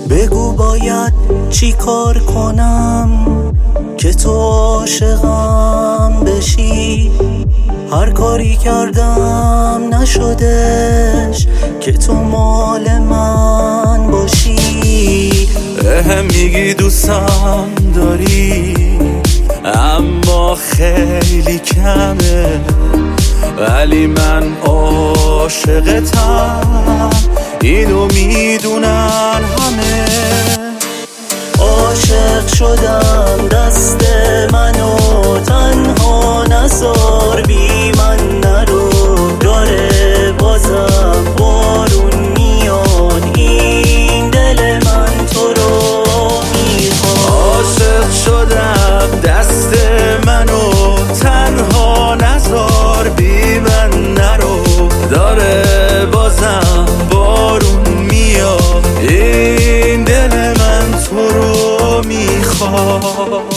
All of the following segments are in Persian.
بگو باید چی کار کنم که تو عاشقم بشی. هر کاری کردم نشدش که تو مال من باشی. میگی دوستم داری اما خیلی کمه، ولی من عاشقتم، اینو میدونن همه. عاشق شدم دست منو تنها نذار، بی من نرو داره بازم بارون میاد، این دل من تو رو میخواد. عاشق شدم دست منو تنها نذار، بی من نرو داره بازم بارون میاد، این دل من تو رو میخواد.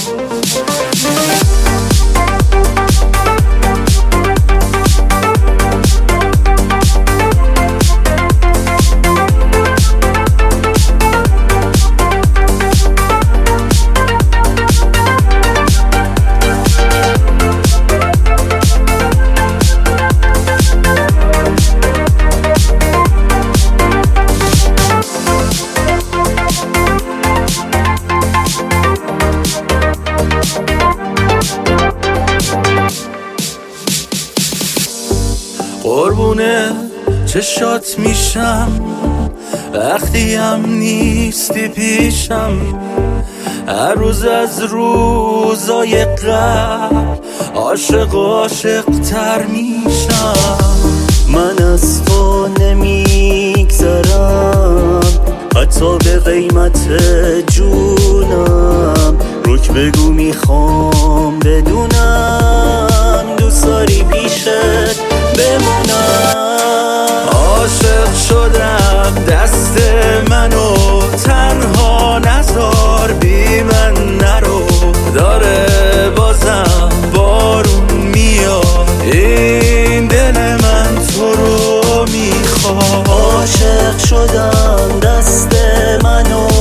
قربونه چشات میشم وقتی هم نیستی پیشم، هر روز از روزای قبل عاشق تر میشم. من از تو نمیگذرم حتی به قیمت جونم، روک بگو میخوام بدونم دوست داری پیشت بمونم. عاشق شدم دست منو تنها نذار، بی من نرو داره بازم بارون میاد، این دل من تو رو میخواد. عاشق شدم دست منو